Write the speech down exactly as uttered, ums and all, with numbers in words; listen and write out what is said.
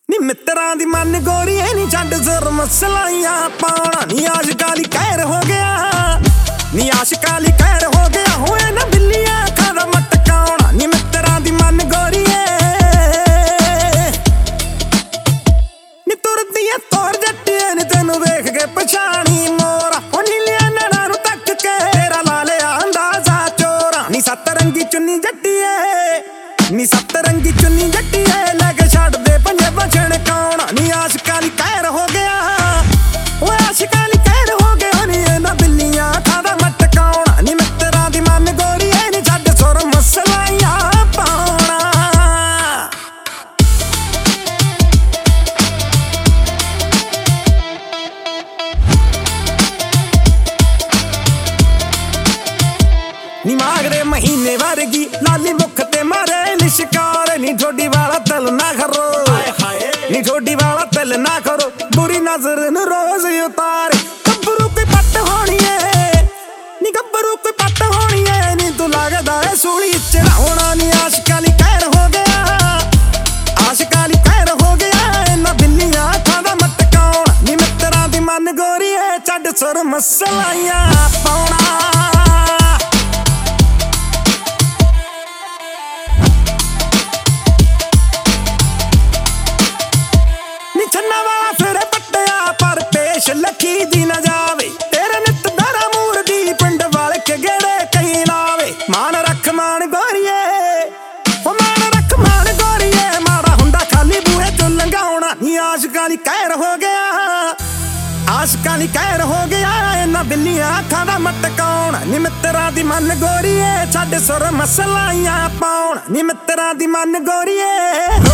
ਨੀ ਮਿੱਤਰਾਂ ਦੀ ਮਨ ਗੋਰੀਏ ਨੀ ਛੱਡ ਜ਼ੁਰ ਮਸਲਾਈਆਂ ਪਾਉਣਾ ਨੀ ਆਸ਼ਕਾਂ ਲਈ ਕਹਿਰ ਹੋ ਗਿਆ ਨੀ ਆਸ਼ਕਾਂ ਲਈ ਕਹਿਰ ਹੋ ਗਿਆ ਹੋਏ ਨਾ ਬਿੱਲੀਆਂ ਅੱਖਾਂ ਦਾ ਮਟਕਾਉਣਾ ਨੀ ਮਿੱਤਰਾਂ ਦੀ ਮਨ ਗੋਰੀਏ ਨੀ ਤੁਰਦੀ ਐ ਤੋਰ ਜੱਟੀਏ ਨੀ ਤੈਨੂੰ ਵੇਖ ਕੇ ਪਛਾਣੀ ਮੋਰਾ ਉਹ ਨੀਲੀਆਂ ਨੈਣਾਂ ਨੂੰ ਤੱਕ ਕੇ ਤੇਰਾ ਲਾ ਲਿਆ ਅੰਦਾਜ਼ਾ ਚੋਰਾ ਨੀ ਸੱਤ ਰੰਗੀ ਚੁੰਨੀ ਜੱਟੀਏ ਨੀ ਸੱਤ ਰੰਗੀ ਚੁੰਨੀ ਜੱਟੀਏ ਲੈ ਕੇ ਛੱਡ ਦੇ ਪੰਜੇ ਬਚਣ ਕੌਣ ਨੀ ਆਸ਼ਕਾਂ ਲਈ ਕਹਿਰ ਹੋ ਗਿਆ ਓਏ ਆਸ਼ਕਾਂ ਲਈ ਕਹਿਰ ਹੋ ਗਿਆ ਨੀ ਇਹਨਾਂ ਬਿੱਲੀਆਂ ਅੱਖਾਂ ਦਾ ਮਟਕਾਉਣਾ ਨੀ ਮਿੱਤਰਾਂ ਦੀ ਮਨ ਗੋਰੀਏ ਨੀ ਛੱਡ ਸੁਰ ਮਸਲਾਈਆਂ ਪਾਉਣਾ ਨੀ ਮਾਗਰੇ ਮਹੀਨੇ ਵਰਗੀ ਲਾਲੀ ਮੁੱਖ ਤੇ ਮਾਰੇ ਲਿਸ਼ਕਾਰ ਨੀ ਠੋਡੀ ਵਾਲਾ ਤਲ ਨਾ ਖਰੋ ਨੀ ਠੋਡੀ ਵਾਲਾ ਤਲ ਨਾ ਕਰੋ ਬੁਰੀ ਨਜ਼ਰ ਨੂੰ ਰੋਜ਼ ਉਤਾਰੇ ਗੱਭਰੂ ਕੋਈ ਪੱਟ ਹੋਣੀ ਏ ਨੀ ਗੱਭਰੂ ਕੋਈ ਪੱਟ ਹੋਣੀ ਏ ਨੀ ਤੂੰ ਲੱਗਦਾ ਏ ਸੂਲੀ ਚੜਾਉਣਾ ਨੀ ਆਸ਼ਕਾਂ ਲਈ ਕਹਿਰ ਹੋ ਗਿਆ ਆਸ਼ਕਾਂ ਲਈ ਕਹਿਰ ਹੋ ਗਿਆ ਇਹਨਾਂ ਬਿੱਲੀਆਂ ਅੱਖਾਂ ਦਾ ਮਟਕਾਉਣਾ ਨੀ ਮਿੱਤਰਾਂ ਦੀ ਮਨ ਗੋਰੀਏ ਛੱਡ ਸੁਰ ਮਸਲਾਈਆਂ ਪਾਉਣਾ ਲੱਖੀ ਦੀ ਨਾ ਜਾਵੇ ਤੇਰੇ ਨਿੱਤ ਦਰਾ ਮੂਰ ਦੀ ਪਿੰਡ ਵਾਲ ਕੇ ਗੇੜੇ ਕਈ ਲਾਵੇ ਮਾਨ ਰੱਖ ਮਾਨ ਗੋਰੀਏ ਉਹ ਮਾਨ ਰੱਖ ਮਾਨ ਗੋਰੀਏ ਮਾੜਾ ਹੁੰਦਾ ਖਾਲੀ ਬੂਹੇ ਚੋਂ ਲੰਘਾਉਣਾ ਨੀ ਆਸ਼ਕਾਂ ਲਈ ਕਹਿਰ ਹੋ ਗਿਆ ਆਸ਼ਕਾਂ ਲਈ ਕਹਿਰ ਹੋ ਗਿਆ ਇਹਨਾਂ ਬਿੱਲੀਆਂ ਅੱਖਾਂ ਦਾ ਮਟਕਾਉਣਾ ਨੀ ਮਿੱਤਰਾਂ ਦੀ ਮਨ ਗੋਰੀਏ ਛੱਡ ਸੁਰ ਮਸਲਾਈਆਂ ਪਾਉਣਾ ਨੀ ਮਿੱਤਰਾਂ ਦੀ ਮਨ ਗੋਰੀਏ